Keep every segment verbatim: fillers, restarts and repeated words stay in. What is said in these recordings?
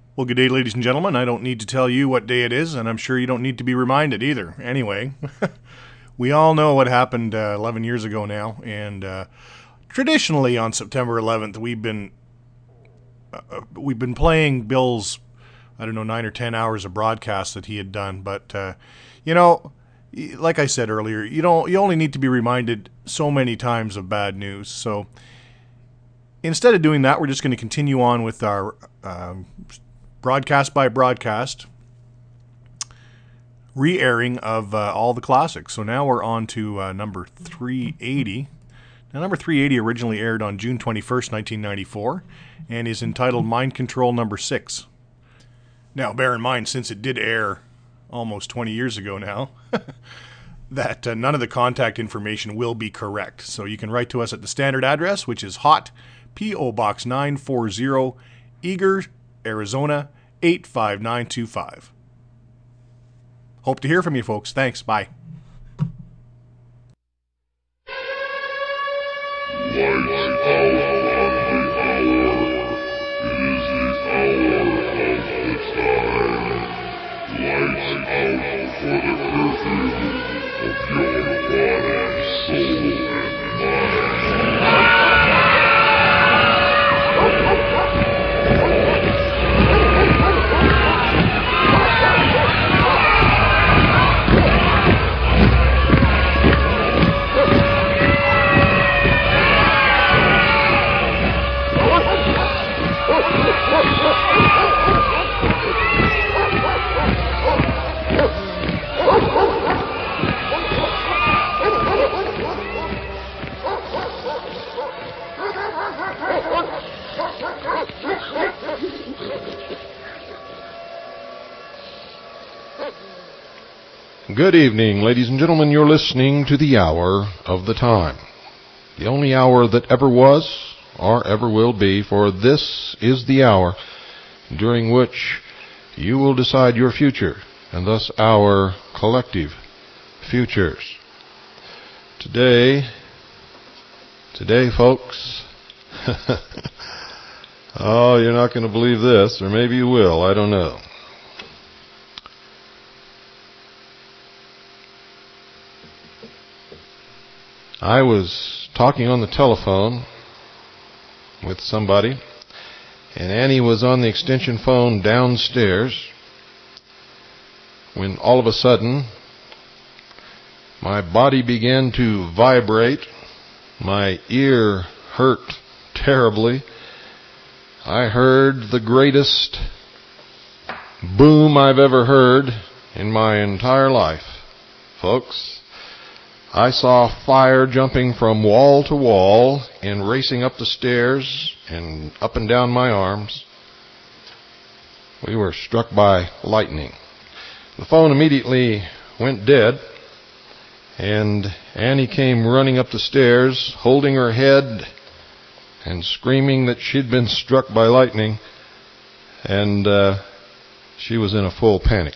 Well, good day, ladies and gentlemen. I don't need to tell you what day it is, and I'm sure you don't need to be reminded either. Anyway, we all know what happened uh, eleven years ago now, and uh, traditionally on September eleventh, we've been uh, we've been playing Bill's, I don't know, nine or ten hours of broadcast that he had done. But uh, you know, like I said earlier, you don't you only need to be reminded so many times of bad news. So instead of doing that, we're just going to continue on with our um, broadcast by broadcast re-airing of uh, all the classics. So now we're on to uh, number three eighty. Now, number three eighty originally aired on June twenty-first, nineteen ninety-four, and is entitled Mind Control Number six. Now, bear in mind, since it did air almost twenty years ago now, that uh, none of the contact information will be correct. So you can write to us at the standard address, which is Hot, P O Box nine forty, Eager, Arizona eight five nine two five. Hope to hear from you folks. Thanks. Bye. Lights out on the hour. It is the hour of the time. Lights out for the curfew of your body, soul, and mind. Good evening, ladies and gentlemen. You're listening to the Hour of the Time. The only hour that ever was or ever will be, for this is the hour during which you will decide your future, and thus our collective futures. Today, today, folks, oh, you're not going to believe this, or maybe you will, I don't know. I was talking on the telephone with somebody, and Annie was on the extension phone downstairs, when all of a sudden my body began to vibrate. My ear hurt terribly. I heard the greatest boom I've ever heard in my entire life, folks. I saw fire jumping from wall to wall and racing up the stairs and up and down my arms. We were struck by lightning. The phone immediately went dead, and Annie came running up the stairs, holding her head and screaming that she'd been struck by lightning, and uh, she was in a full panic.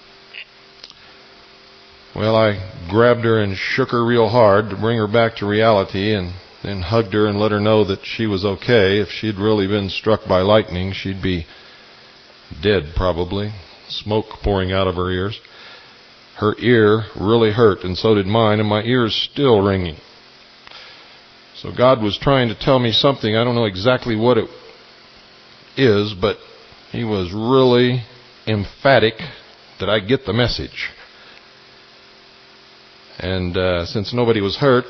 Well, I grabbed her and shook her real hard to bring her back to reality, and then hugged her and let her know that she was okay. If she'd really been struck by lightning, she'd be dead probably, smoke pouring out of her ears. Her ear really hurt, and so did mine, and my ear is still ringing. So God was trying to tell me something. I don't know exactly what it is, but He was really emphatic that I get the message. And uh, since nobody was hurt,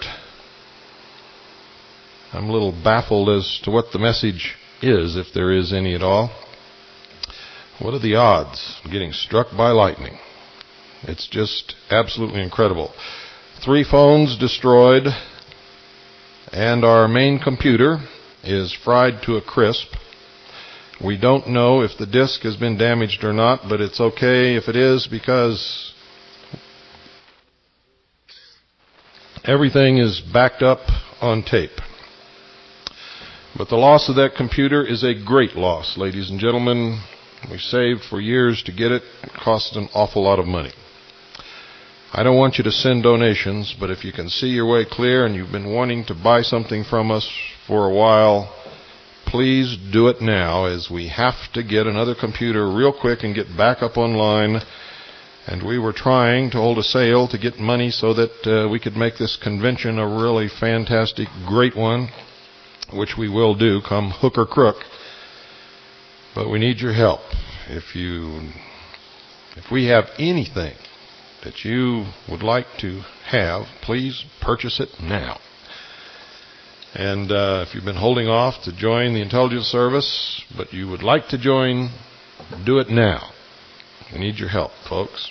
I'm a little baffled as to what the message is, if there is any at all. What are the odds of getting struck by lightning? It's just absolutely incredible. Three phones destroyed, and our main computer is fried to a crisp. We don't know if the disk has been damaged or not, but it's okay if it is, because everything is backed up on tape. But the loss of that computer is a great loss, ladies and gentlemen. We saved for years to get it. It cost an awful lot of money. I don't want you to send donations, but if you can see your way clear and you've been wanting to buy something from us for a while, please do it now, as we have to get another computer real quick and get back up online. And we were trying to hold a sale to get money so that uh, we could make this convention a really fantastic, great one, which we will do come hook or crook. But we need your help. If you, if we have anything that you would like to have, please purchase it now. And uh, if you've been holding off to join the intelligence service, but you would like to join, do it now. We need your help, folks.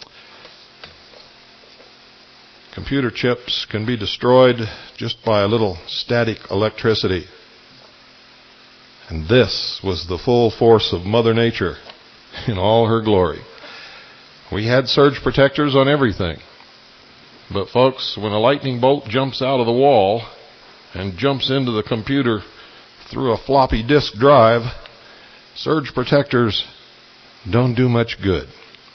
Computer chips can be destroyed just by a little static electricity. And this was the full force of Mother Nature in all her glory. We had surge protectors on everything. But folks, when a lightning bolt jumps out of the wall and jumps into the computer through a floppy disk drive, surge protectors don't do much good.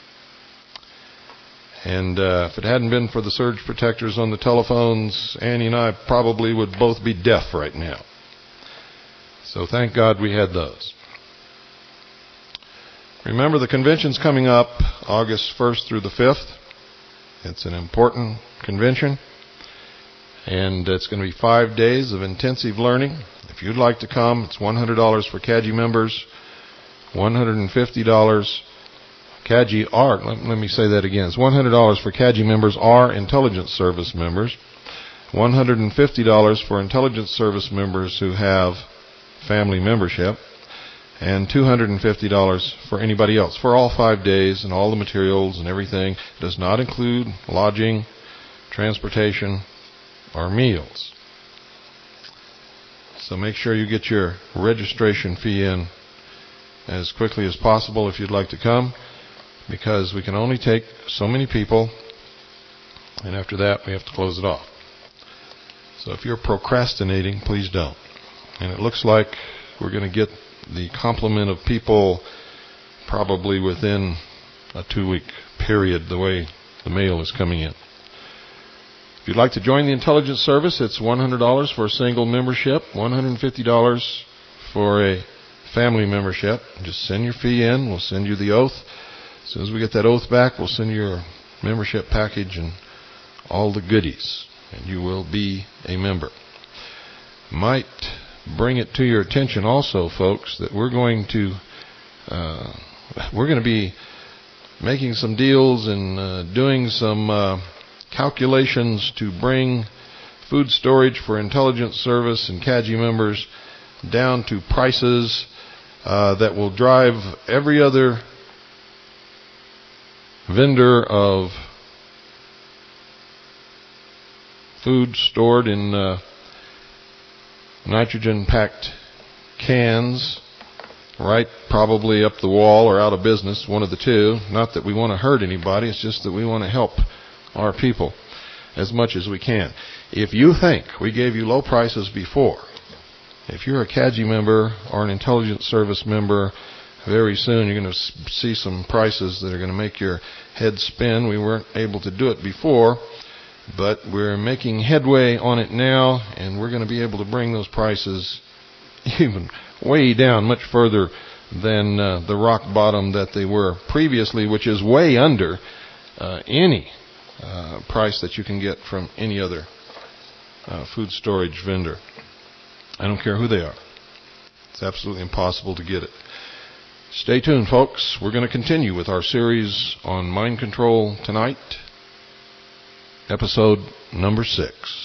And uh, if it hadn't been for the surge protectors on the telephones, Annie and I probably would both be deaf right now. So thank God we had those. Remember, the convention's coming up August first through the fifth. It's an important convention. And it's going to be five days of intensive learning. If you'd like to come, it's one hundred dollars for C A G I members, one hundred fifty dollars C A G I are, let, let me say that again, it's one hundred dollars for C A G I members or intelligence service members, one hundred fifty dollars for intelligence service members who have family membership, and two hundred fifty dollars for anybody else, for all five days and all the materials and everything. It does not include lodging, transportation, or meals. So make sure you get your registration fee in as quickly as possible if you'd like to come, because we can only take so many people, and after that we have to close it off. So if you're procrastinating, please don't. And it looks like we're going to get the complement of people probably within a two-week period, the way the mail is coming in. If you'd like to join the intelligence service, it's one hundred dollars for a single membership, one hundred fifty dollars for a family membership. Just send your fee in. We'll send you the oath. As soon as we get that oath back, we'll send you your membership package and all the goodies, and you will be a member. Might bring it to your attention also, folks, that we're going to uh, we're going to be making some deals and uh, doing some uh, calculations to bring food storage for intelligence service and C A G I members down to prices uh, that will drive every other vendor of food stored in uh, nitrogen-packed cans right probably up the wall or out of business, one of the two. Not that we want to hurt anybody, it's just that we want to help our people as much as we can. If you think we gave you low prices before, if you're a C A G I member or an intelligence service member, very soon you're going to see some prices that are going to make your head spin. We weren't able to do it before, but we're making headway on it now, and we're going to be able to bring those prices even way down, much further than uh, the rock bottom that they were previously, which is way under uh, any uh, price that you can get from any other uh, food storage vendor. I don't care who they are. It's absolutely impossible to get it. Stay tuned, folks. We're going to continue with our series on mind control tonight. Episode number six.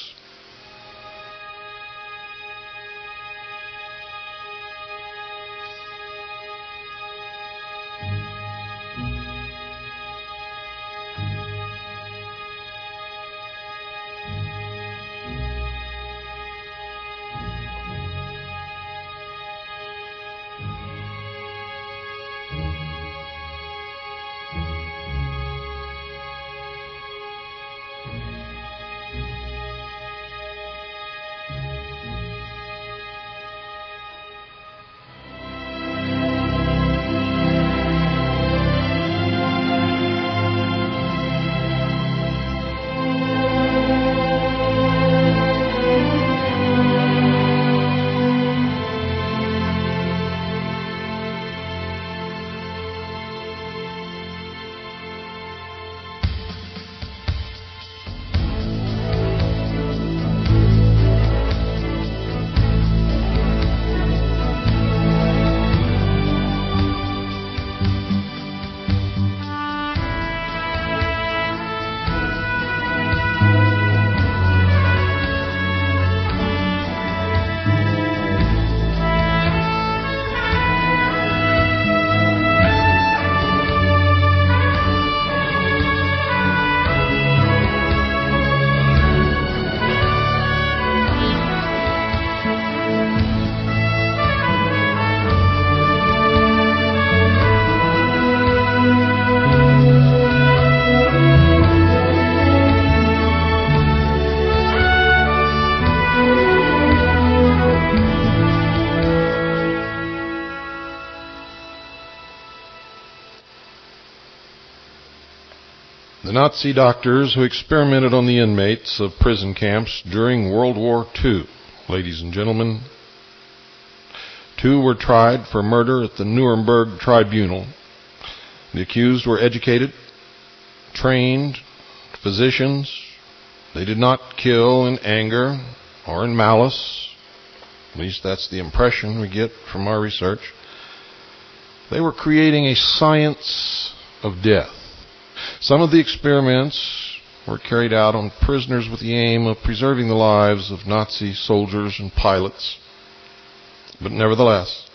The Nazi doctors who experimented on the inmates of prison camps during World War Two, ladies and gentlemen. Two were tried for murder at the Nuremberg Tribunal. The accused were educated, trained physicians. They did not kill in anger or in malice. At least that's the impression we get from our research. They were creating a science of death. Some of the experiments were carried out on prisoners with the aim of preserving the lives of Nazi soldiers and pilots. But nevertheless,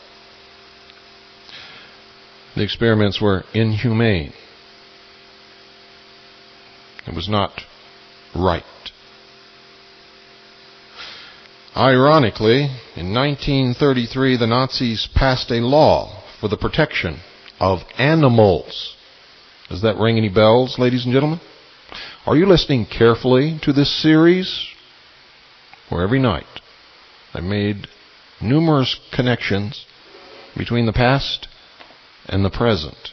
the experiments were inhumane. It was not right. Ironically, in nineteen thirty-three, the Nazis passed a law for the protection of animals. Does that ring any bells, ladies and gentlemen? Are you listening carefully to this series? Where every night I made numerous connections between the past and the present.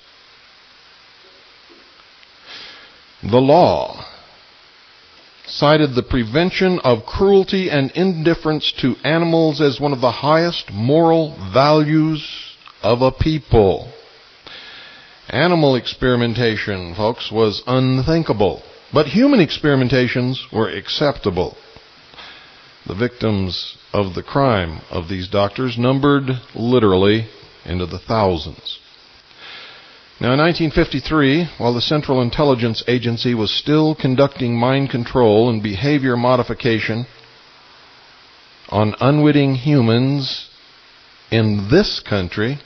The law cited the prevention of cruelty and indifference to animals as one of the highest moral values of a people. Animal experimentation, folks, was unthinkable, but human experimentations were acceptable. The victims of the crime of these doctors numbered literally into the thousands. Now, in nineteen fifty-three, while the Central Intelligence Agency was still conducting mind control and behavior modification on unwitting humans in this country,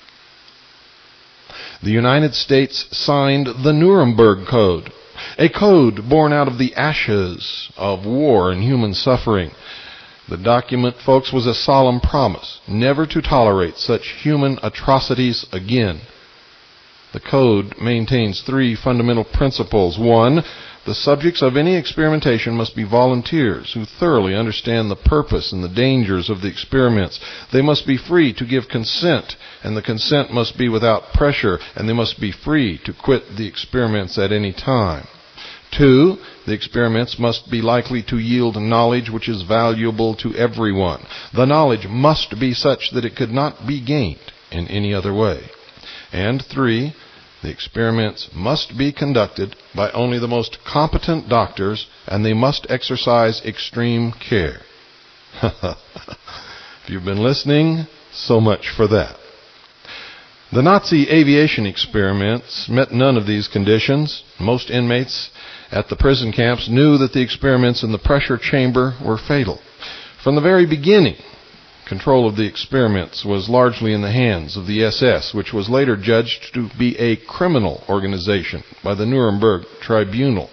the United States signed the Nuremberg Code, a code born out of the ashes of war and human suffering. The document, folks, was a solemn promise never to tolerate such human atrocities again. The code maintains three fundamental principles. One, the subjects of any experimentation must be volunteers who thoroughly understand the purpose and the dangers of the experiments. They must be free to give consent, and the consent must be without pressure, and they must be free to quit the experiments at any time. Two, the experiments must be likely to yield knowledge which is valuable to everyone. The knowledge must be such that it could not be gained in any other way. And three, the experiments must be conducted by only the most competent doctors, and they must exercise extreme care. If you've been listening, so much for that. The Nazi aviation experiments met none of these conditions. Most inmates at the prison camps knew that the experiments in the pressure chamber were fatal. From the very beginning, control of the experiments was largely in the hands of the S S, which was later judged to be a criminal organization by the Nuremberg Tribunal.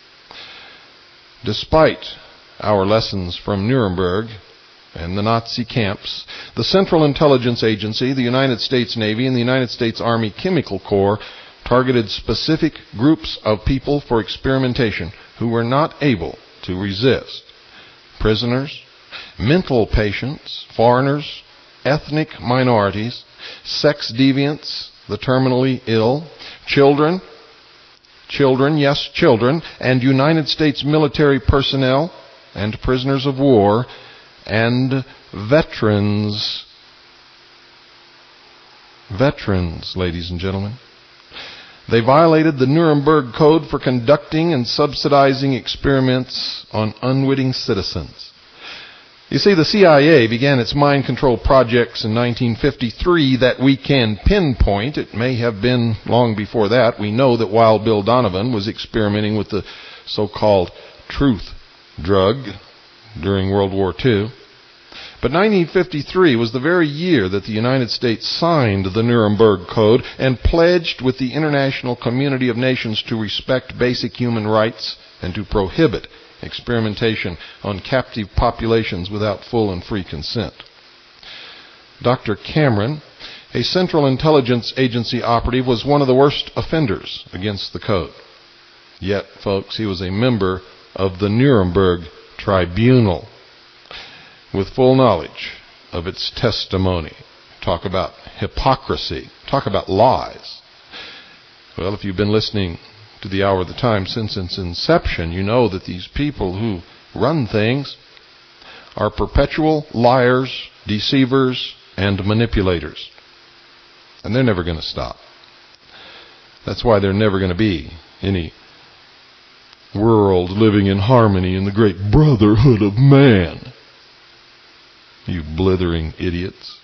Despite our lessons from Nuremberg and the Nazi camps, the Central Intelligence Agency, the United States Navy, and the United States Army Chemical Corps targeted specific groups of people for experimentation who were not able to resist. Prisoners, mental patients, foreigners, ethnic minorities, sex deviants, the terminally ill, children, children, yes, children, and United States military personnel, and prisoners of war, and veterans. Veterans, ladies and gentlemen. They violated the Nuremberg Code for conducting and subsidizing experiments on unwitting citizens. You see, the C I A began its mind control projects in nineteen fifty-three that we can pinpoint. It may have been long before that. We know that Wild Bill Donovan was experimenting with the so-called truth drug during World War Two. But nineteen fifty-three was the very year that the United States signed the Nuremberg Code and pledged with the international community of nations to respect basic human rights and to prohibit experimentation on captive populations without full and free consent. Doctor Cameron, a Central Intelligence Agency operative, was one of the worst offenders against the code. Yet, folks, he was a member of the Nuremberg Tribunal with full knowledge of its testimony. Talk about hypocrisy. Talk about lies. Well, if you've been listening to the hour of the time since its inception, you know that these people who run things are perpetual liars, deceivers, and manipulators. And they're never going to stop. That's why there's never going to be any world living in harmony in the great brotherhood of man. You blithering idiots.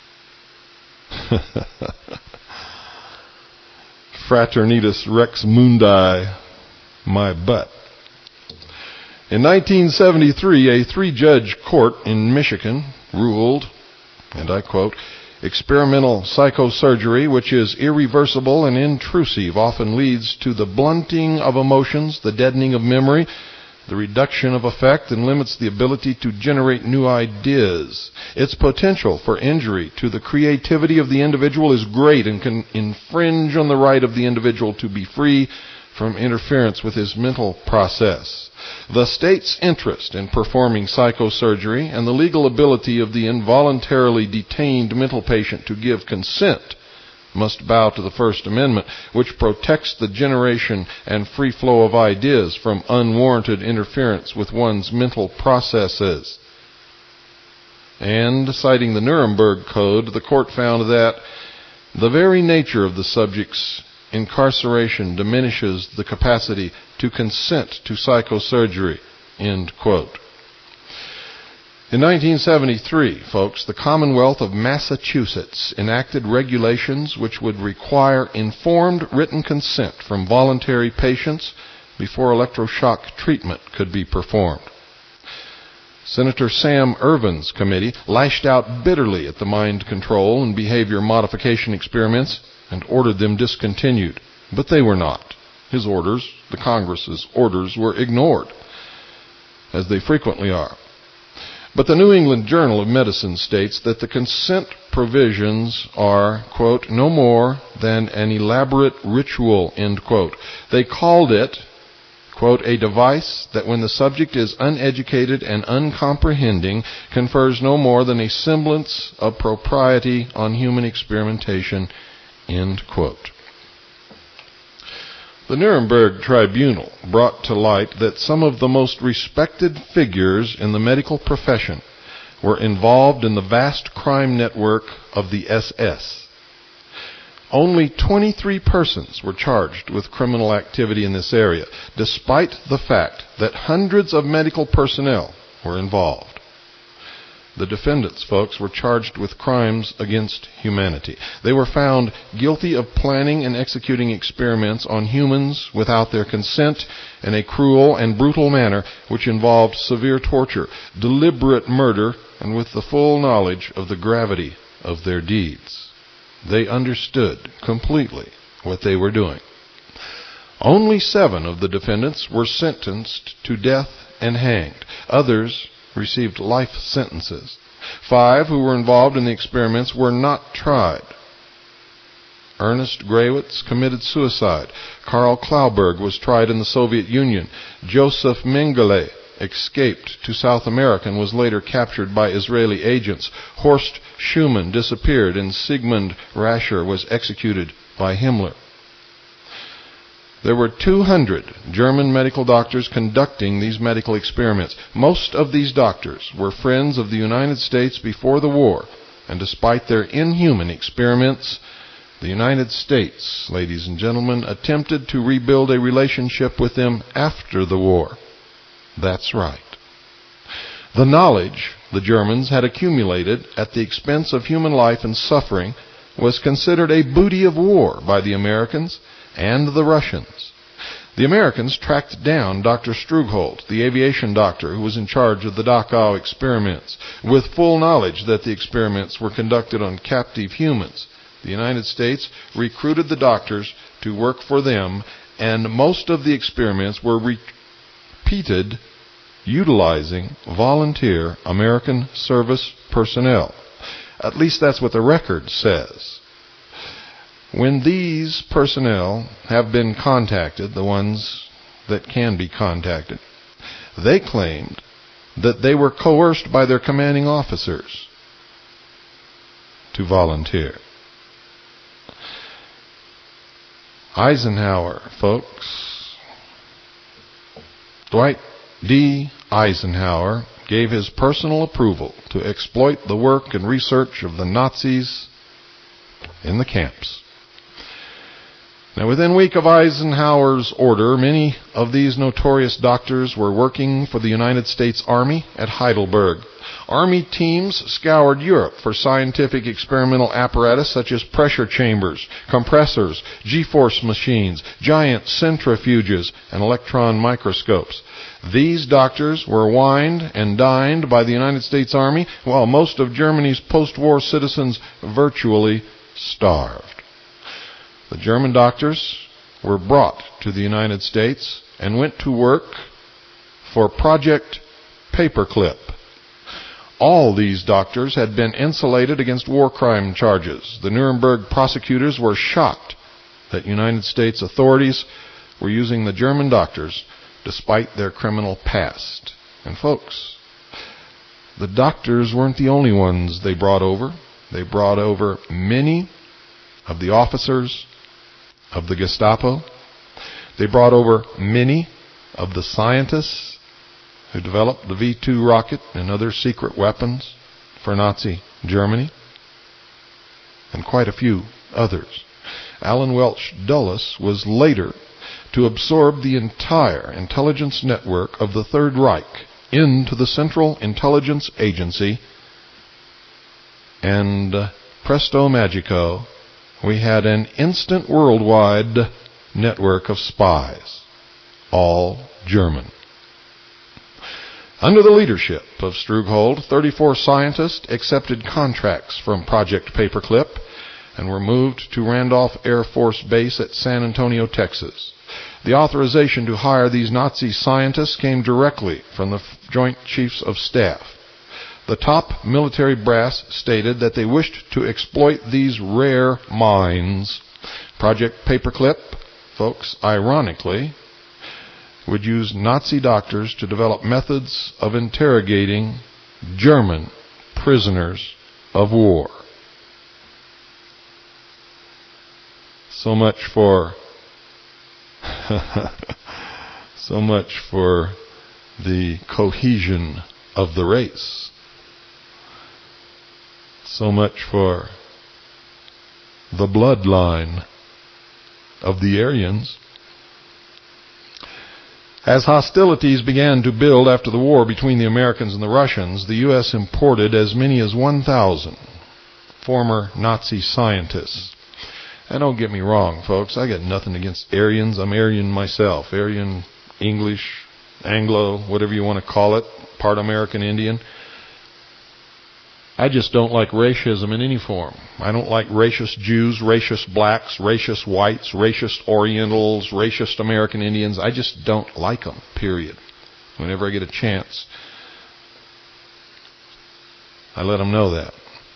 Fraternitas Rex Mundi, my butt. In nineteen seventy-three, a three-judge court in Michigan ruled, and I quote, experimental psychosurgery, which is irreversible and intrusive, often leads to the blunting of emotions, the deadening of memory, the reduction of effect, and limits the ability to generate new ideas. Its potential for injury to the creativity of the individual is great and can infringe on the right of the individual to be free from interference with his mental process. The state's interest in performing psychosurgery and the legal ability of the involuntarily detained mental patient to give consent must bow to the First Amendment, which protects the generation and free flow of ideas from unwarranted interference with one's mental processes. And, citing the Nuremberg Code, the court found that the very nature of the subject's incarceration diminishes the capacity to consent to psychosurgery, end quote. In nineteen seventy-three, folks, the Commonwealth of Massachusetts enacted regulations which would require informed written consent from voluntary patients before electroshock treatment could be performed. Senator Sam Ervin's committee lashed out bitterly at the mind control and behavior modification experiments and ordered them discontinued. But they were not. His orders, the Congress's orders, were ignored, as they frequently are. But the New England Journal of Medicine states that the consent provisions are, quote, no more than an elaborate ritual, end quote. They called it, quote, a device that when the subject is uneducated and uncomprehending confers no more than a semblance of propriety on human experimentation, end quote. The Nuremberg Tribunal brought to light that some of the most respected figures in the medical profession were involved in the vast crime network of the S S. Only twenty-three persons were charged with criminal activity in this area, despite the fact that hundreds of medical personnel were involved. The defendants, folks, were charged with crimes against humanity. They were found guilty of planning and executing experiments on humans without their consent in a cruel and brutal manner which involved severe torture, deliberate murder, and with the full knowledge of the gravity of their deeds. They understood completely what they were doing. Only seven of the defendants were sentenced to death and hanged. Others received life sentences. Five who were involved in the experiments were not tried. Ernest Grawitz committed suicide. Karl Klauberg was tried in the Soviet Union. Joseph Mengele escaped to South America and was later captured by Israeli agents. Horst Schumann disappeared, and Sigmund Rascher was executed by Himmler. There were two hundred German medical doctors conducting these medical experiments. Most of these doctors were friends of the United States before the war, and despite their inhuman experiments, the United States, ladies and gentlemen, attempted to rebuild a relationship with them after the war. That's right. The knowledge the Germans had accumulated at the expense of human life and suffering was considered a booty of war by the Americans and the Russians. The Americans tracked down Doctor Strughold, the aviation doctor who was in charge of the Dachau experiments, with full knowledge that the experiments were conducted on captive humans. The United States recruited the doctors to work for them, and most of the experiments were repeated utilizing volunteer American service personnel. At least that's what the record says. When these personnel have been contacted, the ones that can be contacted, they claimed that they were coerced by their commanding officers to volunteer. Eisenhower, folks, Dwight D. Eisenhower gave his personal approval to exploit the work and research of the Nazis in the camps. Now, within a week of Eisenhower's order, many of these notorious doctors were working for the United States Army at Heidelberg. Army teams scoured Europe for scientific experimental apparatus such as pressure chambers, compressors, G-force machines, giant centrifuges, and electron microscopes. These doctors were wined and dined by the United States Army, while most of Germany's post-war citizens virtually starved. The German doctors were brought to the United States and went to work for Project Paperclip. All these doctors had been insulated against war crime charges. The Nuremberg prosecutors were shocked that United States authorities were using the German doctors despite their criminal past. And folks, the doctors weren't the only ones they brought over. They brought over many of the officers of the Gestapo. They brought over many of the scientists who developed the V two rocket and other secret weapons for Nazi Germany, and quite a few others. Alan Welch Dulles was later to absorb the entire intelligence network of the Third Reich into the Central Intelligence Agency, and uh, presto magico, we had an instant worldwide network of spies, all German. Under the leadership of Strughold, thirty-four scientists accepted contracts from Project Paperclip and were moved to Randolph Air Force Base at San Antonio, Texas. The authorization to hire these Nazi scientists came directly from the Joint Chiefs of Staff. The top military brass stated that they wished to exploit these rare minds. Project Paperclip, folks, ironically, would use Nazi doctors to develop methods of interrogating German prisoners of war. So much for so much for the cohesion of the race. So much for the bloodline of the Aryans. As hostilities began to build after the war between the Americans and the Russians, the U S imported as many as one thousand former Nazi scientists. And don't get me wrong, folks, I got nothing against Aryans. I'm Aryan myself. Aryan, English, Anglo, whatever you want to call it, part American Indian. I just don't like racism in any form. I don't like racist Jews, racist blacks, racist whites, racist Orientals, racist American Indians. I just don't like them, period. Whenever I get a chance, I let them know that.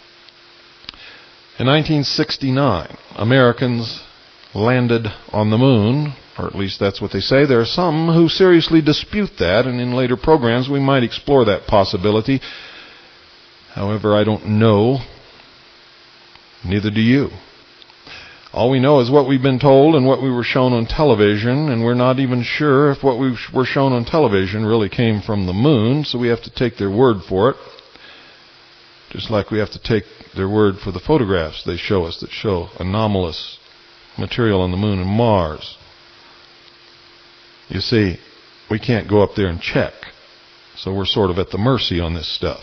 In nineteen sixty-nine, Americans landed on the moon, or at least that's what they say. There are some who seriously dispute that, and in later programs we might explore that possibility. However, I don't know. Neither do you. All we know is what we've been told and what we were shown on television, and we're not even sure if what we were shown on television really came from the moon, so we have to take their word for it. Just like we have to take their word for the photographs they show us that show anomalous material on the moon and Mars. You see, we can't go up there and check, so we're sort of at the mercy on this stuff.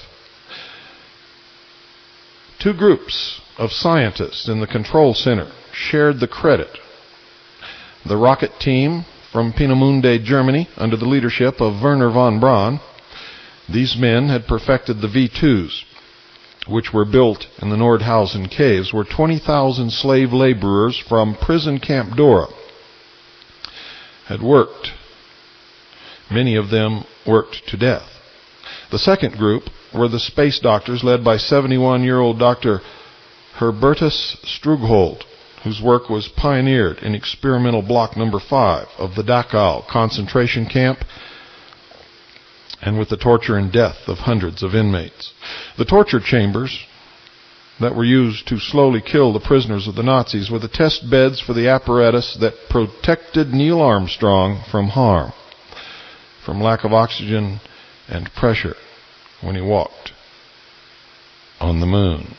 Two groups of scientists in the control center shared the credit. The rocket team from Peenemünde, Germany, under the leadership of Wernher von Braun. These men had perfected the V twos, which were built in the Nordhausen caves, where twenty thousand slave laborers from prison camp Dora had worked. Many of them worked to death. The second group were the space doctors led by seventy-one-year-old Doctor Herbertus Strughold, whose work was pioneered in experimental block number five of the Dachau concentration camp, and with the torture and death of hundreds of inmates. The torture chambers that were used to slowly kill the prisoners of the Nazis were the test beds for the apparatus that protected Neil Armstrong from harm. from lack of oxygen and pressure when he walked on the moon.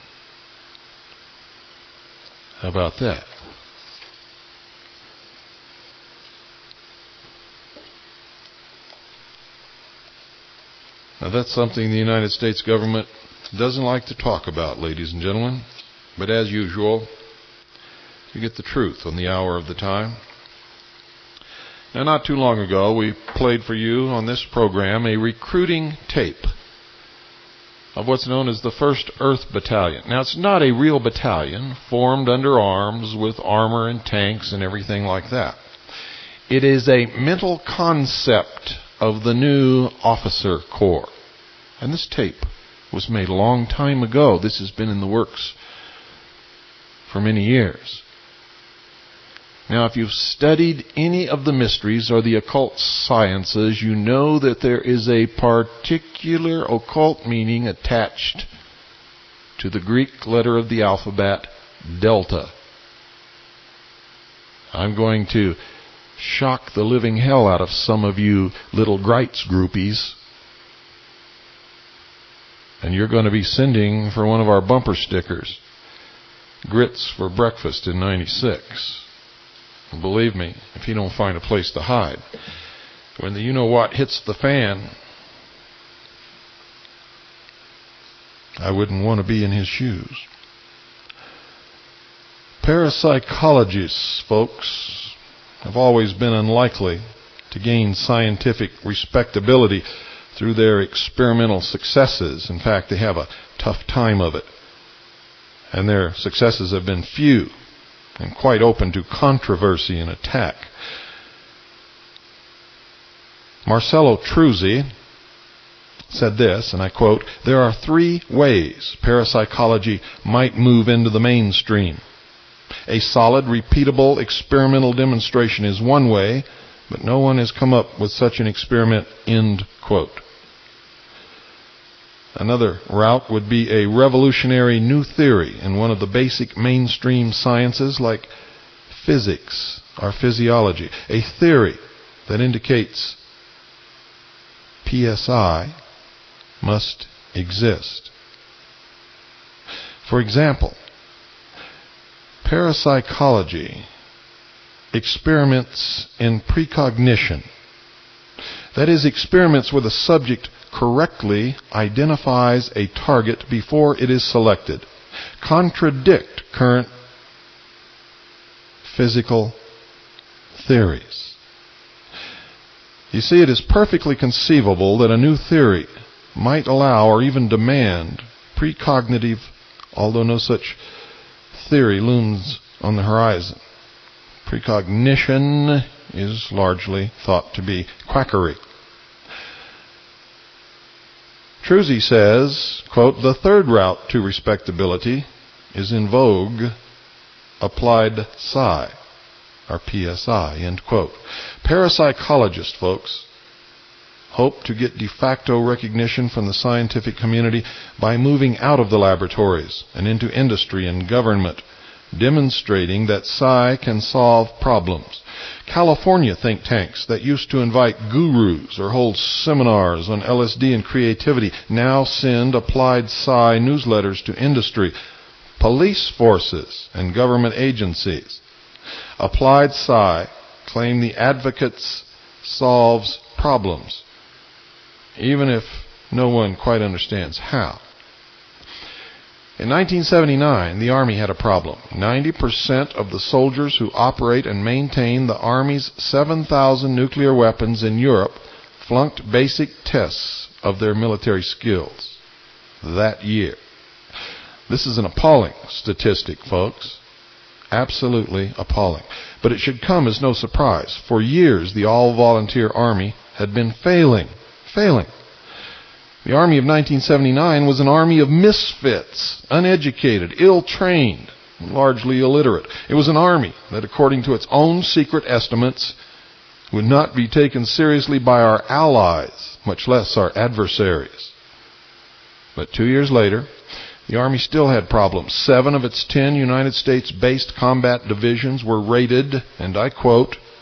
How about that? Now that's something the United States government doesn't like to talk about, ladies and gentlemen. But as usual, you get the truth on the hour of the time. Now, not too long ago, we played for you on this program a recruiting tape of what's known as the First Earth Battalion. Now, it's not a real battalion formed under arms with armor and tanks and everything like that. It is a mental concept of the new officer corps. And this tape was made a long time ago. This has been in the works for many years. Now, if you've studied any of the mysteries or the occult sciences, you know that there is a particular occult meaning attached to the Greek letter of the alphabet, delta. I'm going to shock the living hell out of some of you little Grites groupies. And you're going to be sending for one of our bumper stickers, Grits for Breakfast in ninety-six. And believe me, if you don't find a place to hide, when the you-know-what hits the fan, I wouldn't want to be in his shoes. Parapsychologists, folks, have always been unlikely to gain scientific respectability through their experimental successes. In fact, they have a tough time of it. And their successes have been few and quite open to controversy and attack. Marcello Truzzi said this, and I quote, "There are three ways parapsychology might move into the mainstream. A solid, repeatable, experimental demonstration is one way, but no one has come up with such an experiment," end quote. Another route would be a revolutionary new theory in one of the basic mainstream sciences like physics or physiology. A theory that indicates P S I must exist. For example, parapsychology experiments in precognition. That is, experiments where the subject correctly identifies a target before it is selected, contradict current physical theories. You see, it is perfectly conceivable that a new theory might allow or even demand precognitive, although no such theory looms on the horizon. Precognition is largely thought to be quackery. Truzzi says, quote, "The third route to respectability is in vogue, applied psi, or P S I," end quote. Parapsychologists, folks, hope to get de facto recognition from the scientific community by moving out of the laboratories and into industry and government, demonstrating that psi can solve problems. California think tanks that used to invite gurus or hold seminars on L S D and creativity now send applied psi newsletters to industry, police forces, and government agencies. Applied psi claim the advocates solves problems, even if no one quite understands how. In nineteen seventy-nine, the Army had a problem. ninety percent of the soldiers who operate and maintain the Army's seven thousand nuclear weapons in Europe flunked basic tests of their military skills that year. This is an appalling statistic, folks. Absolutely appalling. But it should come as no surprise. For years, the all-volunteer Army had been failing. Failing. The Army of nineteen seventy-nine was an army of misfits, uneducated, ill-trained, largely illiterate. It was an army that, according to its own secret estimates, would not be taken seriously by our allies, much less our adversaries. But two years later, the Army still had problems. Seven of its ten United States-based combat divisions were rated, and I quote,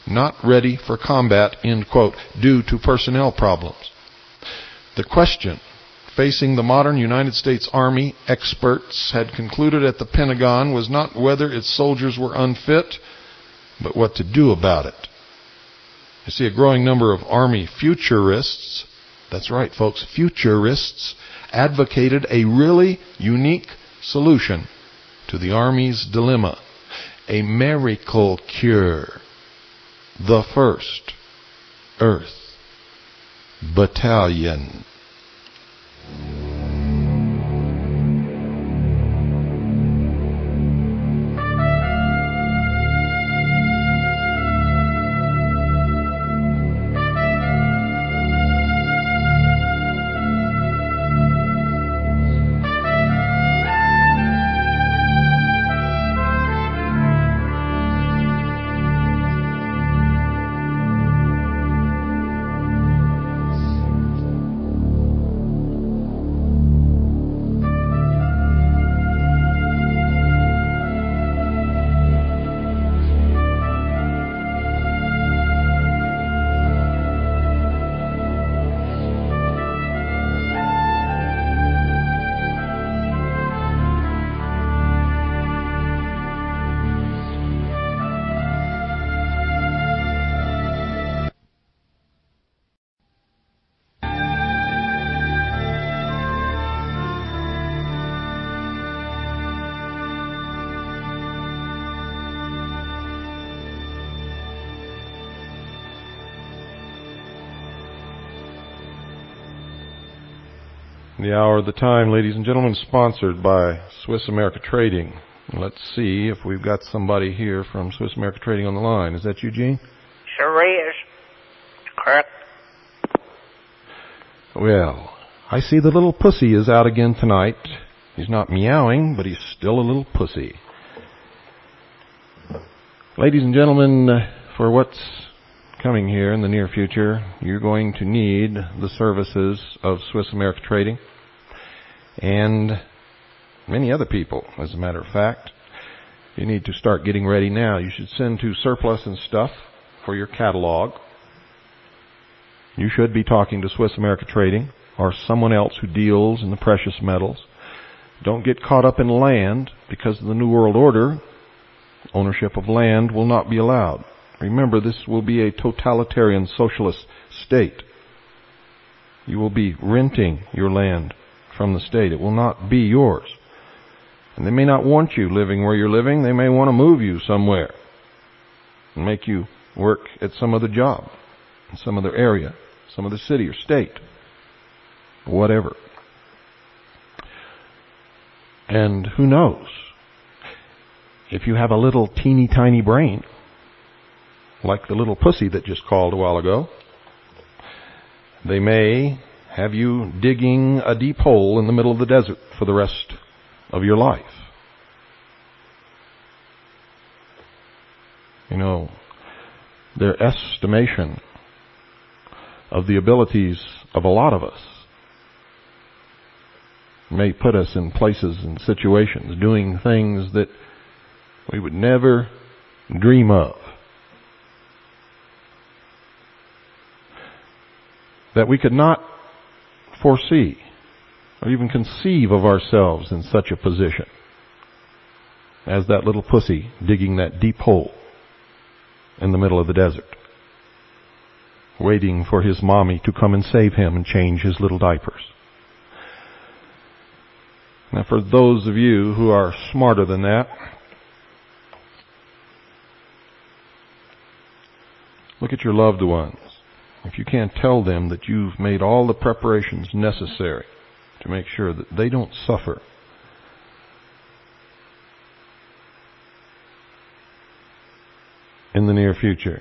not ready for combat, end quote, due to personnel problems. The question facing the modern United States Army, experts had concluded at the Pentagon, was not whether its soldiers were unfit, but what to do about it. You see, a growing number of Army futurists, that's right, folks, futurists, advocated a really unique solution to the Army's dilemma. A miracle cure. The first Earth Battalion. The Hour of the Time, ladies and gentlemen, sponsored by Swiss America Trading. Let's see if we've got somebody here from Swiss America Trading on the line. Is that Eugene? Sure is. Correct. Well, I see the little pussy is out again tonight. He's not meowing, but he's still a little pussy. Ladies and gentlemen, for what's coming here in the near future, you're going to need the services of Swiss America Trading and many other people, as a matter of fact. You need to start getting ready now. You should send to Surplus and Stuff for your catalog. You should be talking to Swiss America Trading or someone else who deals in the precious metals. Don't get caught up in land, because of the New World Order, ownership of land will not be allowed. Remember, this will be a totalitarian socialist state. You will be renting your land from the state. It will not be yours. And they may not want you living where you're living. They may want to move you somewhere and make you work at some other job, in some other area, some other city or state, whatever. And who knows? If you have a little teeny tiny brain, like the little pussy that just called a while ago, they may have you digging a deep hole in the middle of the desert for the rest of your life. You know, their estimation of the abilities of a lot of us may put us in places and situations doing things that we would never dream of. That we could not foresee or even conceive of ourselves in such a position as that little pussy digging that deep hole in the middle of the desert, waiting for his mommy to come and save him and change his little diapers. Now, for those of you who are smarter than that, look at your loved ones. If you can't tell them that you've made all the preparations necessary to make sure that they don't suffer, in the near future,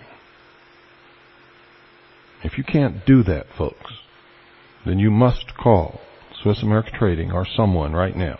if you can't do that, folks, then you must call Swiss America Trading or someone right now.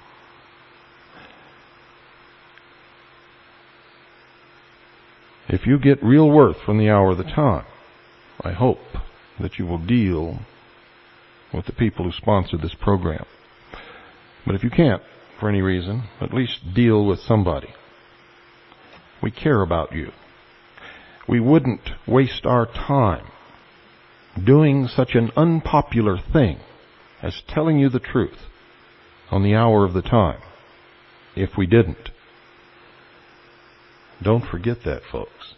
If you get real worth from the hour of the time, I hope that you will deal with the people who sponsor this program. But if you can't, for any reason, at least deal with somebody. We care about you. we wouldn't waste our time doing such an unpopular thing as telling you the truth on the hour of the time if we didn't. Don't forget that, folks.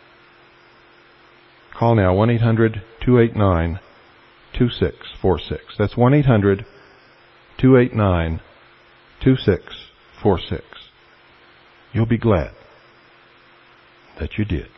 Call now, one eight hundred two eight nine two six four six. That's one eight hundred two eight nine two six four six. You'll be glad that you did.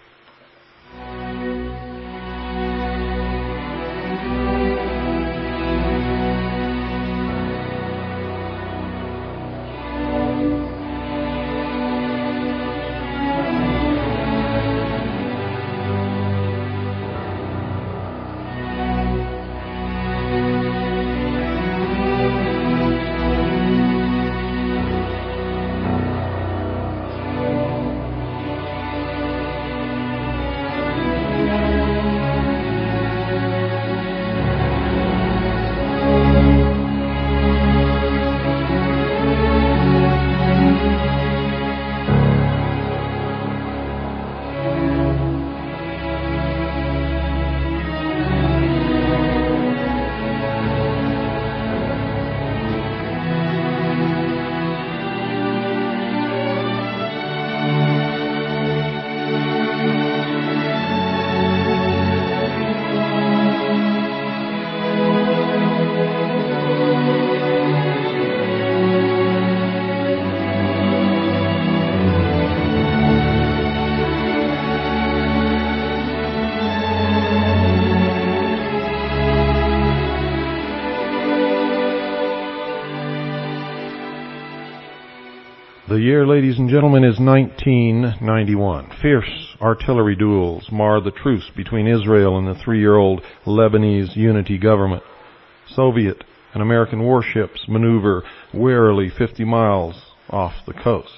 The year, ladies and gentlemen, is nineteen ninety-one. Fierce artillery duels mar the truce between Israel and the three-year-old Lebanese unity government. Soviet and American warships maneuver warily fifty miles off the coast.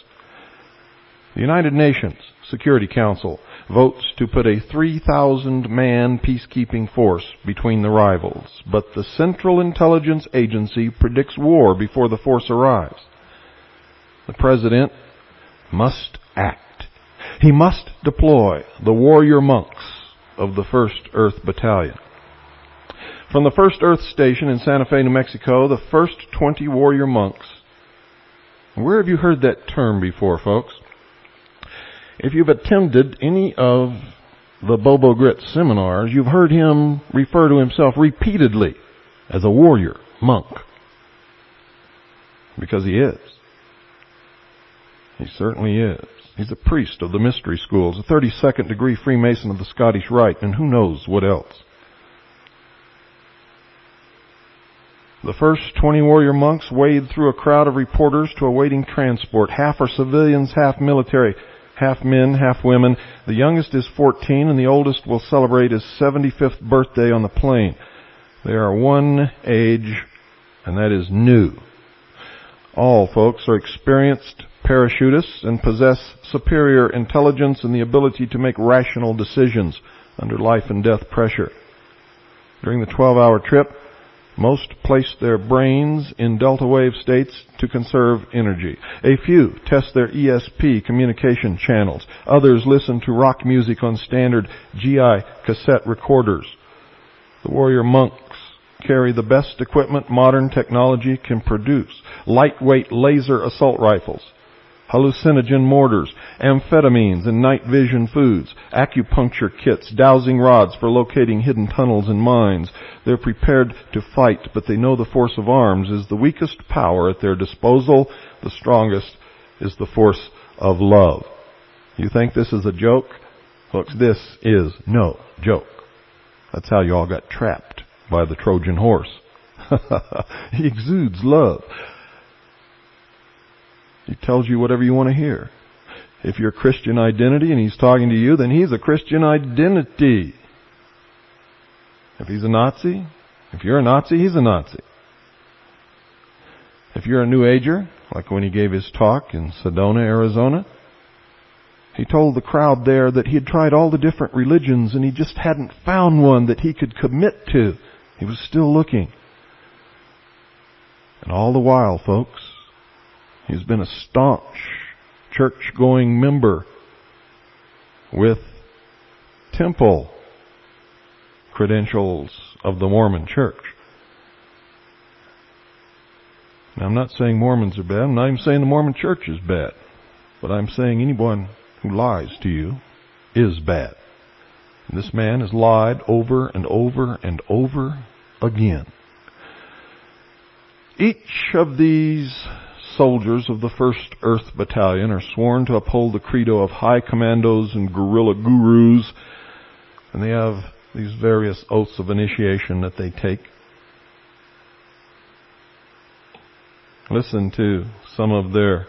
The United Nations Security Council votes to put a three thousand man peacekeeping force between the rivals, but the Central Intelligence Agency predicts war before the force arrives. The President must act. He must deploy the warrior monks of the First Earth Battalion. From the First Earth Station in Santa Fe, New Mexico, the first twenty warrior monks. Where have you heard that term before, folks? If you've attended any of the Bobo Grit seminars, you've heard him refer to himself repeatedly as a warrior monk. Because he is. He certainly is. He's a priest of the mystery schools, a thirty-second degree Freemason of the Scottish Rite, and who knows what else. The first twenty warrior monks wade through a crowd of reporters to a waiting transport. Half are civilians, half military, half men, half women. The youngest is fourteen, and the oldest will celebrate his seventy-fifth birthday on the plane. They are one age, and that is new. All folks are experienced parachutists and possess superior intelligence and the ability to make rational decisions under life and death pressure. During the twelve-hour trip, most place their brains in delta wave states to conserve energy. A few test their E S P communication channels. Others listen to rock music on standard G I cassette recorders. The warrior monks carry the best equipment modern technology can produce. Lightweight laser assault rifles, hallucinogen mortars, amphetamines and night vision foods, acupuncture kits, dowsing rods for locating hidden tunnels and mines. They're prepared to fight, but they know the force of arms is the weakest power at their disposal. The strongest is the force of love. You think this is a joke? Folks, this is no joke. That's how you all got trapped by the Trojan horse. He exudes love. He tells you whatever you want to hear. If you're Christian identity and he's talking to you, then he's a Christian identity. If he's a Nazi, if you're a Nazi, he's a Nazi. If you're a New Ager, like when he gave his talk in Sedona, Arizona, he told the crowd there that he had tried all the different religions and he just hadn't found one that he could commit to. He was still looking. And all the while, folks, he's been a staunch church-going member with temple credentials of the Mormon Church. Now, I'm not saying Mormons are bad. I'm not even saying the Mormon Church is bad. But I'm saying anyone who lies to you is bad. And this man has lied over and over and over again. Each of these soldiers of the first Earth Battalion are sworn to uphold the credo of high commandos and guerrilla gurus, and they have these various oaths of initiation that they take. Listen to some of their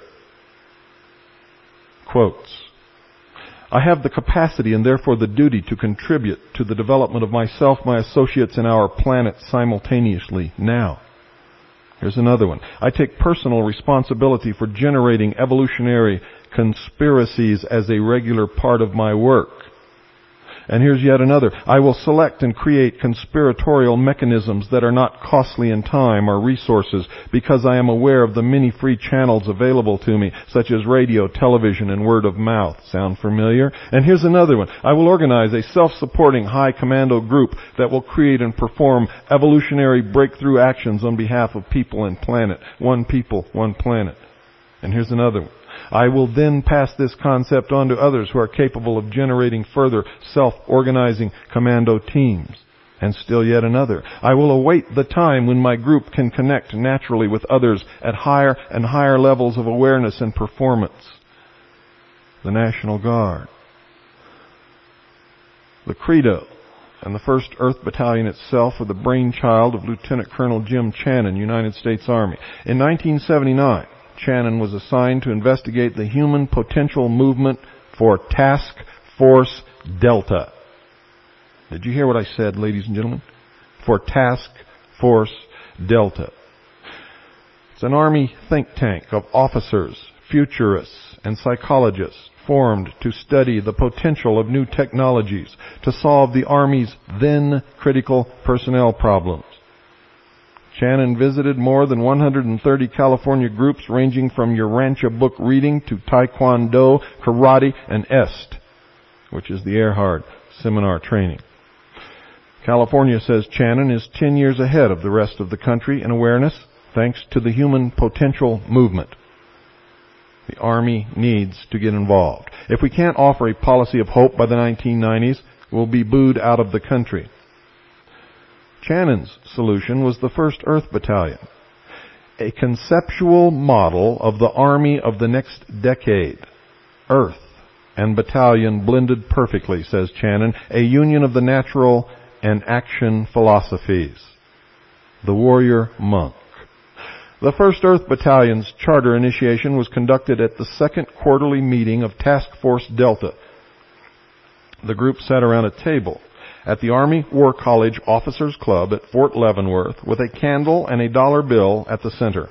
quotes. I have the capacity and therefore the duty to contribute to the development of myself, my associates, and our planet simultaneously now. Here's another one. I take personal responsibility for generating evolutionary conspiracies as a regular part of my work. And here's yet another. I will select and create conspiratorial mechanisms that are not costly in time or resources because I am aware of the many free channels available to me, such as radio, television, and word of mouth. Sound familiar? And here's another one. I will organize a self-supporting high commando group that will create and perform evolutionary breakthrough actions on behalf of people and planet. One people, one planet. And here's another one. I will then pass this concept on to others who are capable of generating further self-organizing commando teams. And still yet another. I will await the time when my group can connect naturally with others at higher and higher levels of awareness and performance. The National Guard. The Credo and the first Earth Battalion itself are the brainchild of Lieutenant Colonel Jim Channon, United States Army. In nineteen seventy-nine, Channon was assigned to investigate the human potential movement for Task Force Delta. Did you hear what I said, ladies and gentlemen? For Task Force Delta. It's an Army think tank of officers, futurists, and psychologists formed to study the potential of new technologies to solve the Army's then critical personnel problems. Channon visited more than one hundred thirty California groups ranging from Urantia book reading to Taekwondo, Karate, and E S T, which is the Earhart Seminar Training. California, says Channon, is ten years ahead of the rest of the country in awareness thanks to the human potential movement. The Army needs to get involved. If we can't offer a policy of hope by the nineteen nineties, we'll be booed out of the country. Channon's solution was the first Earth Battalion, a conceptual model of the Army of the next decade. Earth and battalion blended perfectly, says Channon, a union of the natural and action philosophies. The warrior monk. The first Earth Battalion's charter initiation was conducted at the second quarterly meeting of Task Force Delta. The group sat around a table at the Army War College Officers Club at Fort Leavenworth with a candle and a dollar bill at the center.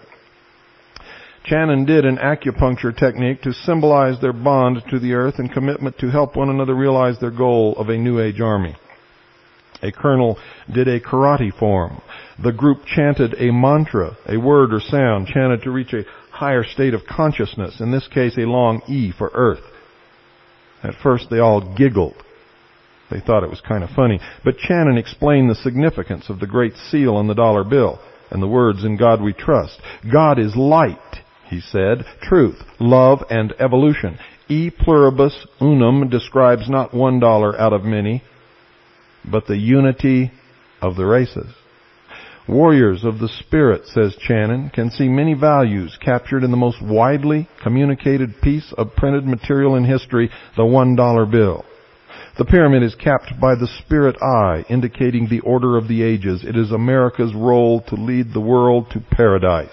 Channon did an acupuncture technique to symbolize their bond to the earth and commitment to help one another realize their goal of a New Age army. A colonel did a karate form. The group chanted a mantra, a word or sound chanted to reach a higher state of consciousness, in this case a long E for earth. At first they all giggled. They thought it was kind of funny. But Channon explained the significance of the great seal on the dollar bill and the words, "In God we trust." God is light, he said, truth, love, and evolution. E pluribus unum describes not one dollar out of many, but the unity of the races. Warriors of the Spirit, says Channon, can see many values captured in the most widely communicated piece of printed material in history, the one dollar bill. The pyramid is capped by the spirit eye, indicating the order of the ages. It is America's role to lead the world to paradise.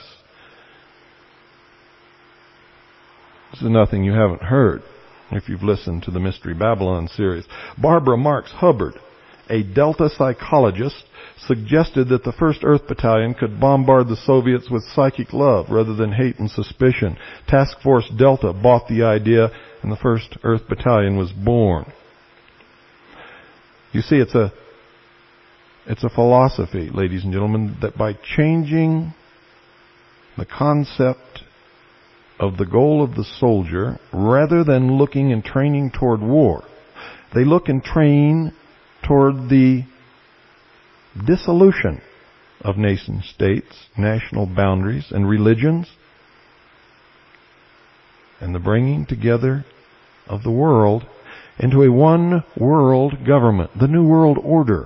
This is nothing you haven't heard if you've listened to the Mystery Babylon series. Barbara Marx Hubbard, a Delta psychologist, suggested that the first Earth Battalion could bombard the Soviets with psychic love rather than hate and suspicion. Task Force Delta bought the idea, and the first Earth Battalion was born. You see, it's a, it's a philosophy, ladies and gentlemen, that by changing the concept of the goal of the soldier, rather than looking and training toward war, They look and train toward the dissolution of nation states, national boundaries, and religions, and the bringing together of the world into a one world government, the New World Order.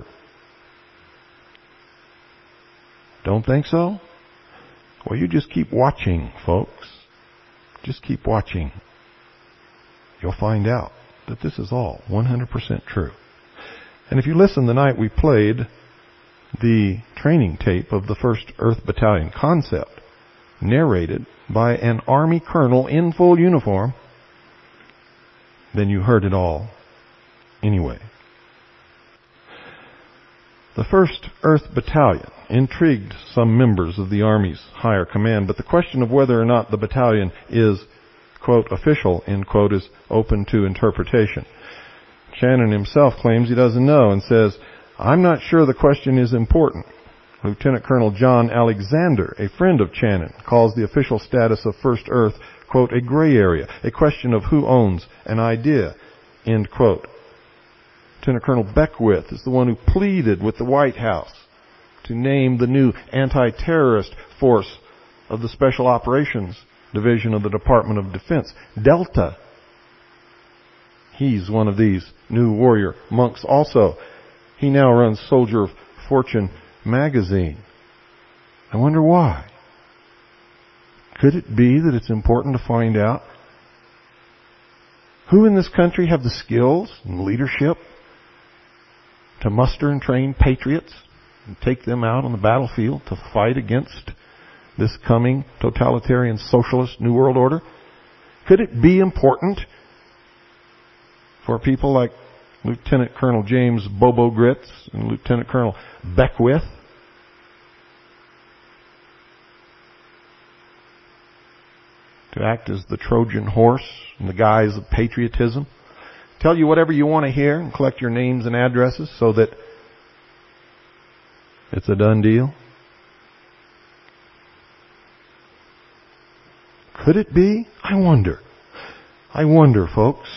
Don't think so? Well, you just keep watching, folks. Just keep watching. You'll find out that this is all one hundred percent true. And if you listen the night we played the training tape of the first Earth Battalion concept, narrated by an Army colonel in full uniform, then you heard it all anyway. The first Earth Battalion intrigued some members of the Army's higher command, but the question of whether or not the battalion is, quote, official, end quote, is open to interpretation. Channon himself claims he doesn't know and says, I'm not sure the question is important. Lieutenant Colonel John Alexander, a friend of Channon, calls the official status of First Earth, quote, a gray area, a question of who owns an idea, end quote. Lieutenant Colonel Beckwith is the one who pleaded with the White House to name the new anti-terrorist force of the Special Operations Division of the Department of Defense, Delta. He's one of these new warrior monks also. He now runs Soldier of Fortune magazine. I wonder why. Could it be that it's important to find out who in this country have the skills and leadership to muster and train patriots and take them out on the battlefield to fight against this coming totalitarian socialist New World Order? Could it be important for people like Lieutenant Colonel James Bobo Gritz and Lieutenant Colonel Beckwith to act as the Trojan horse in the guise of patriotism? Tell you whatever you want to hear and collect your names and addresses so that it's a done deal? Could it be? I wonder. I wonder, folks.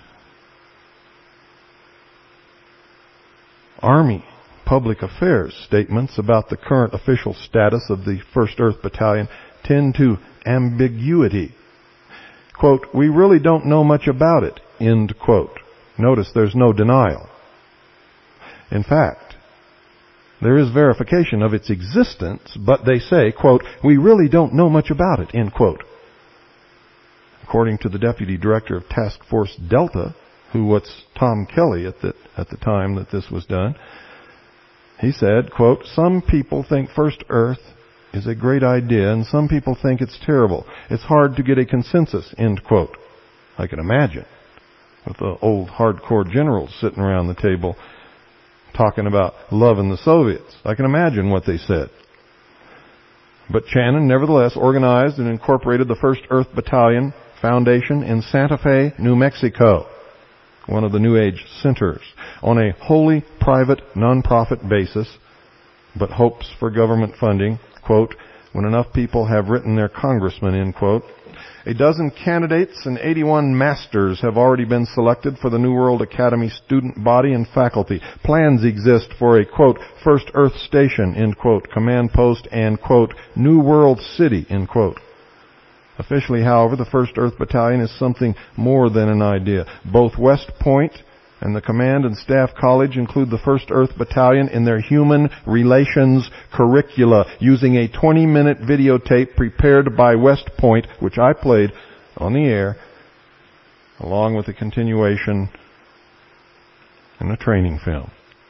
Army public affairs statements about the current official status of the First Earth Battalion tend to ambiguity. Quote, we really don't know much about it, end quote. Notice there's no denial. In fact, there is verification of its existence, but they say, quote, we really don't know much about it, end quote. According to the Deputy Director of Task Force Delta, who was Tom Kelly at the, at the time that this was done, he said, quote, some people think First Earth is a great idea, and some people think it's terrible. It's hard to get a consensus, end quote. I can imagine, with the old hardcore generals sitting around the table talking about loving the Soviets. I can imagine what they said. But Channon nevertheless organized and incorporated the First Earth Battalion Foundation in Santa Fe, New Mexico, one of the New Age centers, on a wholly private, non-profit basis, but hopes for government funding, quote, when enough people have written their congressman, end quote. A dozen candidates and eighty-one masters have already been selected for the New World Academy student body and faculty. Plans exist for a, quote, First Earth Station, end quote, command post, and, quote, New World City, end quote. Officially, however, the First Earth Battalion is something more than an idea. Both West Point and the Command and Staff College include the First Earth Battalion in their human relations curricula, using a twenty-minute videotape prepared by West Point, which I played on the air, along with a continuation and a training film.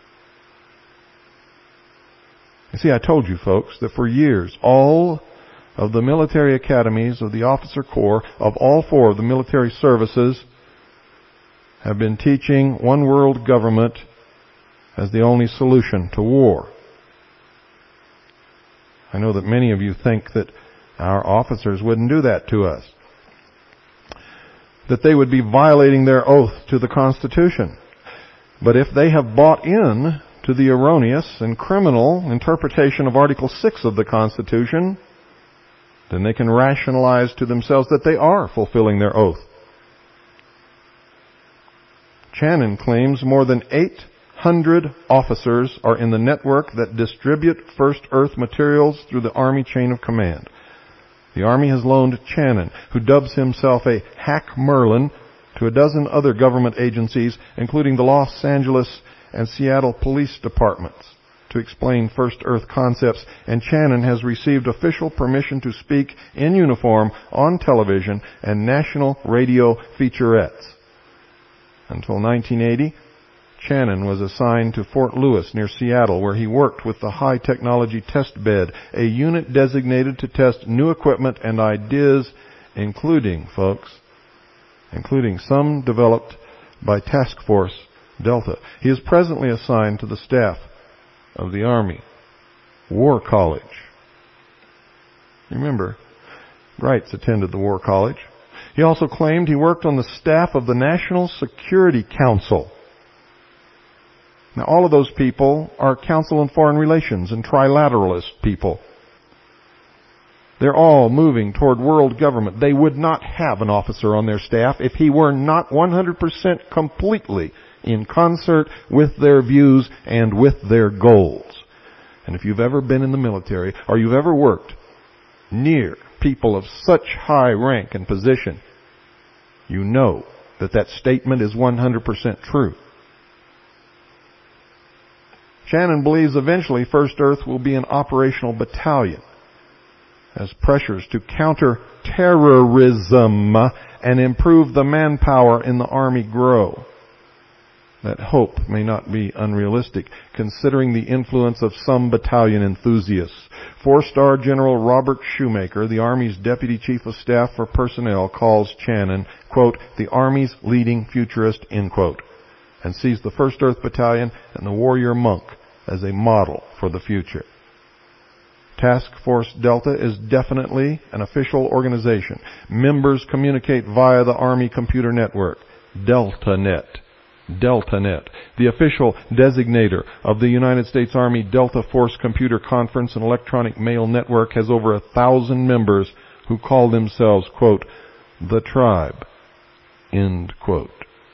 You see, I told you folks that for years, all of the military academies of the officer corps of all four of the military services have been teaching one world government as the only solution to war. I know that many of you think that our officers wouldn't do that to us, that they would be violating their oath to the Constitution. But if they have bought in to the erroneous and criminal interpretation of Article six of the Constitution, then they can rationalize to themselves that they are fulfilling their oath. Channon claims more than eight hundred officers are in the network that distribute First Earth materials through the Army chain of command. The Army has loaned Channon, who dubs himself a Hack Merlin, to a dozen other government agencies, including the Los Angeles and Seattle police departments, to explain First Earth concepts, and Channon has received official permission to speak in uniform on television and national radio featurettes. Until nineteen eighty, Channon was assigned to Fort Lewis near Seattle, where he worked with the High Technology Test Bed, a unit designated to test new equipment and ideas, including, folks, including some developed by Task Force Delta. He is presently assigned to the staff of the Army War College. Remember, Wrights attended the War College. He also claimed he worked on the staff of the National Security Council. Now, all of those people are Council on Foreign Relations and trilateralist people. They're all moving toward world government. They would not have an officer on their staff if he were not one hundred percent completely in concert with their views and with their goals. And if you've ever been in the military, or you've ever worked near people of such high rank and position, you know that that statement is one hundred percent true. Channon believes eventually First Earth will be an operational battalion as pressures to counter terrorism and improve the manpower in the Army grow. That hope may not be unrealistic, considering the influence of some battalion enthusiasts. Four-star General Robert Shoemaker, the Army's Deputy Chief of Staff for Personnel, calls Channon, quote, the Army's leading futurist, end quote, and sees the First Earth Battalion and the Warrior Monk as a model for the future. Task Force Delta is definitely an official organization. Members communicate via the Army Computer Network, DeltaNet. DeltaNet, the official designator of the United States Army Delta Force Computer Conference and Electronic Mail Network, has over a thousand members who call themselves, quote, the tribe, end quote.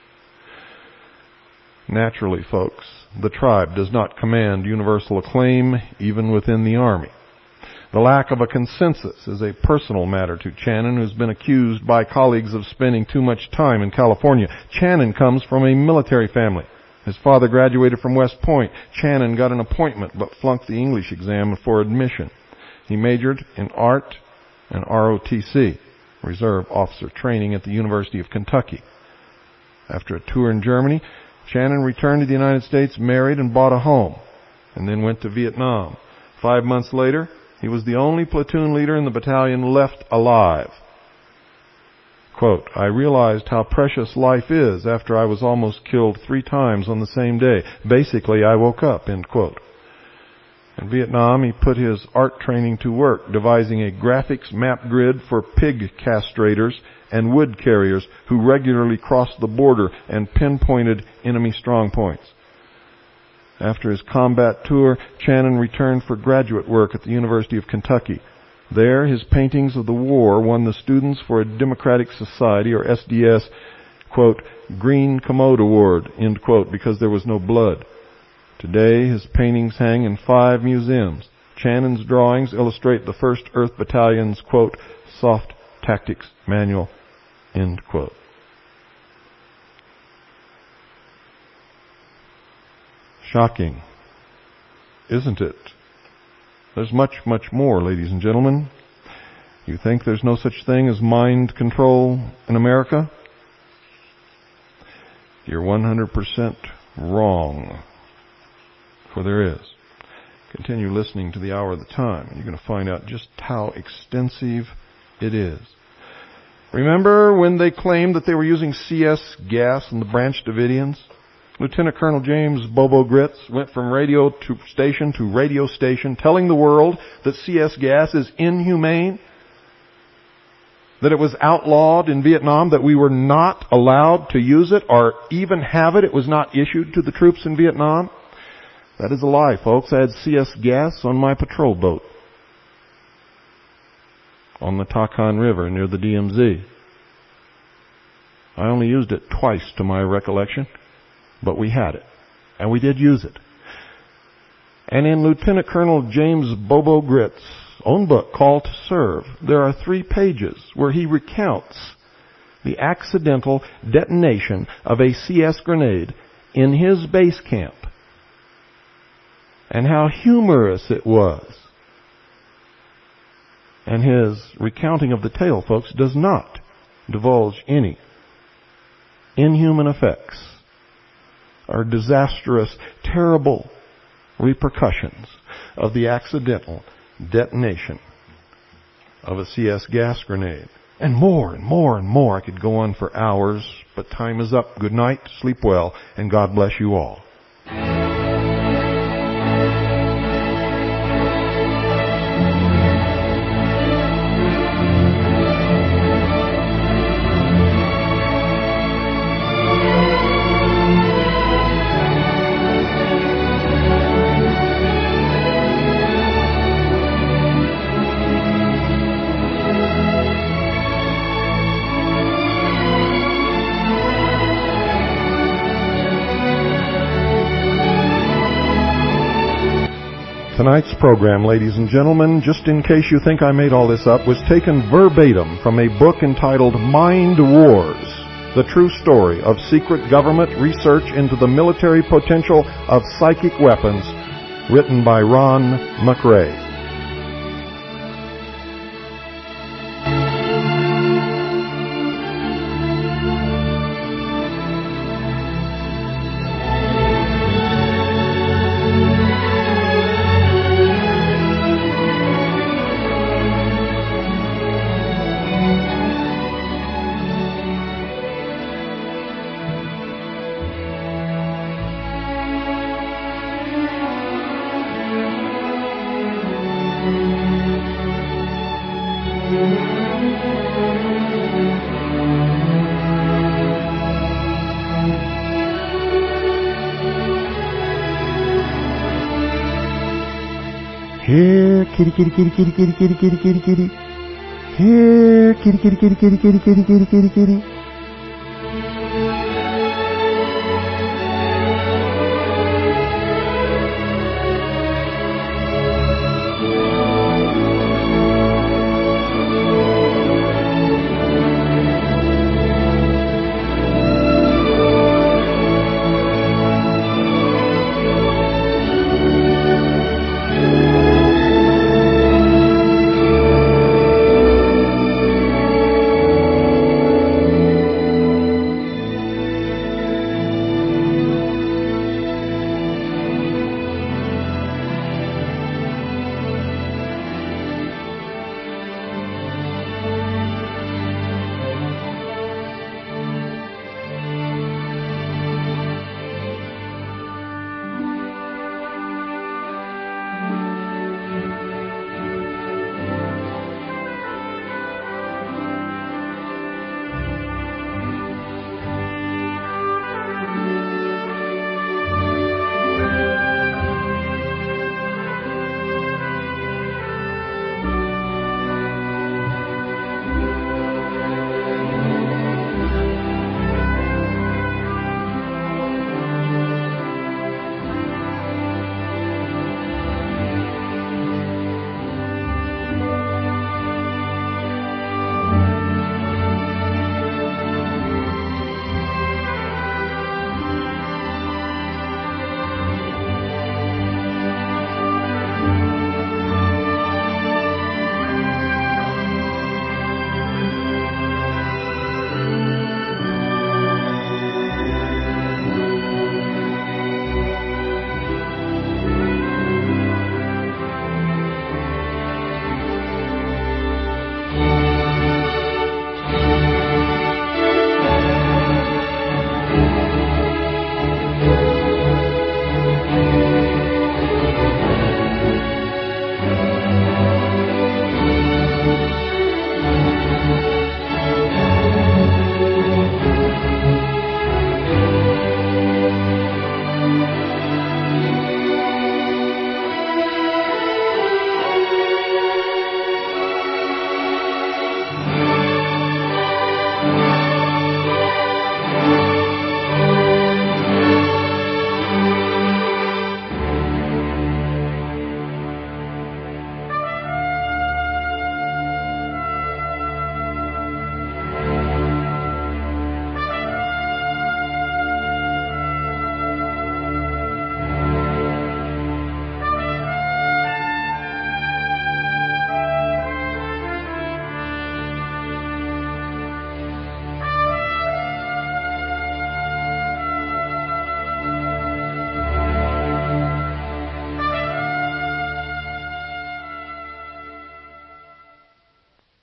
Naturally, folks, the tribe does not command universal acclaim even within the Army. The lack of a consensus is a personal matter to Channon, who's been accused by colleagues of spending too much time in California. Channon comes from a military family. His father graduated from West Point. Channon got an appointment but flunked the English exam for admission. He majored in art and R O T C, Reserve Officer Training, at the University of Kentucky. After a tour in Germany, Channon returned to the United States, married, and bought a home, and then went to Vietnam. Five months later, he was the only platoon leader in the battalion left alive. Quote, I realized how precious life is after I was almost killed three times on the same day. Basically, I woke up, end quote. In Vietnam, he put his art training to work, devising a graphics map grid for pig castrators and wood carriers who regularly crossed the border and pinpointed enemy strong points. After his combat tour, Channon returned for graduate work at the University of Kentucky. There, his paintings of the war won the Students for a Democratic Society, or S D S, quote, Green Commode Award, end quote, because there was no blood. Today, his paintings hang in five museums. Channon's drawings illustrate the First Earth Battalion's, quote, soft tactics manual, end quote. Shocking, isn't it? There's much, much more, ladies and gentlemen. You think there's no such thing as mind control in America? You're one hundred percent wrong, for there is. Continue listening to the Hour of the Time, and you're going to find out just how extensive it is. Remember when they claimed that they were using C S gas in the Branch Davidians? Lieutenant Colonel James Bobo Gritz went from radio to station to radio station telling the world that C S gas is inhumane, that it was outlawed in Vietnam, that we were not allowed to use it or even have it. It was not issued to the troops in Vietnam. That is a lie, folks. I had C S gas on my patrol boat on the Takan River near the D M Z. I only used it twice to my recollection. but we had it, and we did use it. And in Lieutenant Colonel James Bobo Gritt's own book, Call to Serve, there are three pages where he recounts the accidental detonation of a C S grenade in his base camp, and how humorous it was. And his recounting of the tale, folks, does not divulge any inhuman effects or disastrous, terrible repercussions of the accidental detonation of a C S gas grenade. And more and more and more. I could go on for hours, but time is up. Good night, sleep well, and God bless you all. Tonight's program, ladies and gentlemen, just in case you think I made all this up, was taken verbatim from a book entitled Mind Wars, The True Story of Secret Government Research into the Military Potential of Psychic Weapons, written by Ron McRae. Here, kitty, kitty, kitty, kitty, kitty, kitty, kitty, kitty, kitty. Here, kitty, kitty, kitty, kitty, kitty, kitty, kitty, kitty, kitty.